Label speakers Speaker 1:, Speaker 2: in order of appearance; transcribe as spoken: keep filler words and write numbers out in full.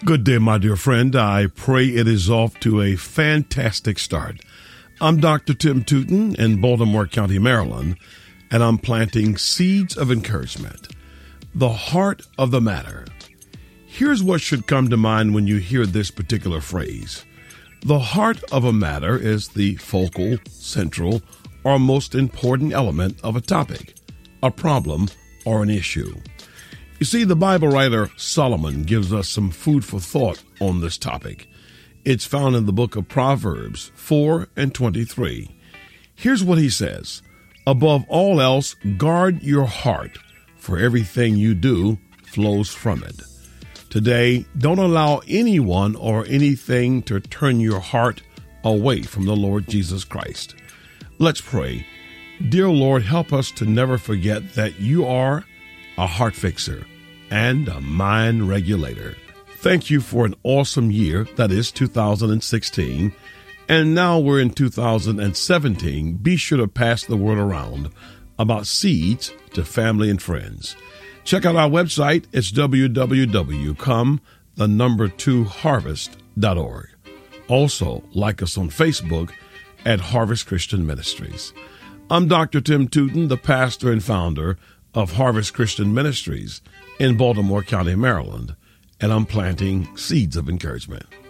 Speaker 1: Good day, my dear friend. I pray it is off to a fantastic start. I'm Doctor Tim Tootin in Baltimore County, Maryland, and I'm planting seeds of encouragement. The heart of the matter. Here's what should come to mind when you hear this particular phrase. The heart of a matter is the focal, central, or most important element of a topic, a problem, or an issue. You see, the Bible writer Solomon gives us some food for thought on this topic. It's found in the book of Proverbs four and twenty-three. Here's what he says. Above all else, guard your heart, for everything you do flows from it. Today, don't allow anyone or anything to turn your heart away from the Lord Jesus Christ. Let's pray. Dear Lord, help us to never forget that you are a heart fixer and a mind regulator. Thank you for an awesome year, that is two thousand sixteen, and now we're in two thousand seventeen. Be sure to pass the word around about seeds to family and friends. Check out our website. It's w w w dot come the number two harvest dot org. Also, like us on Facebook at Harvest Christian Ministries. I'm Doctor Tim Tootin, the pastor and founder of Harvest Christian Ministries in Baltimore County, Maryland, and I'm planting seeds of encouragement.